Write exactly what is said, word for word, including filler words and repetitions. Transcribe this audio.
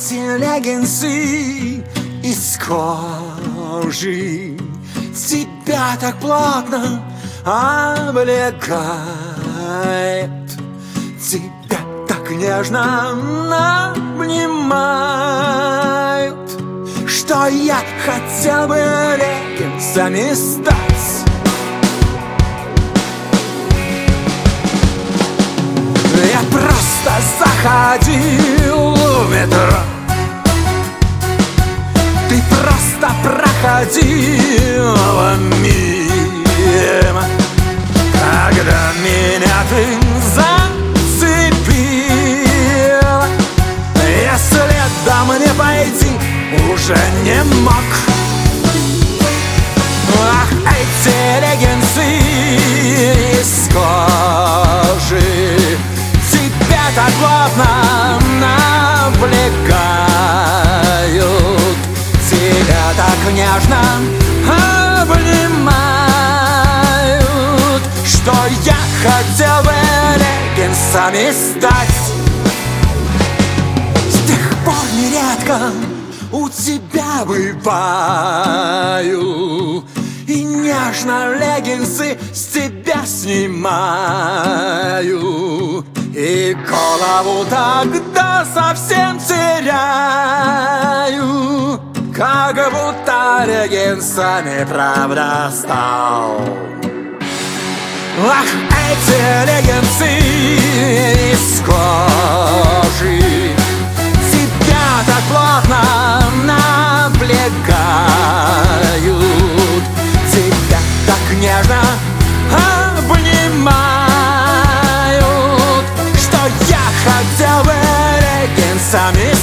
эти леггинсы из кожи тебя так плотно облегает, тебя так нежно обнимают, что я хотел бы леггинсами стать. Я просто заходил в метро, ты просто проходила мимо, когда меня ты зацепила. Я следом не пойти уже не мог. Ах, эти леггинсы из кожи тебя так плотно облекают, тебя так нежно обнимают, что я хотел бы леггинсами стать. С тех пор нередко у тебя бываю, и нежно леггинсы с тебя снимаю, и голову тогда совсем теряю, как будто леггинсами правда стал. Ах, эти леггинсы из кожи тебя так плотно облекают, тебя так нежно обнимают, что я хотел бы леггинсами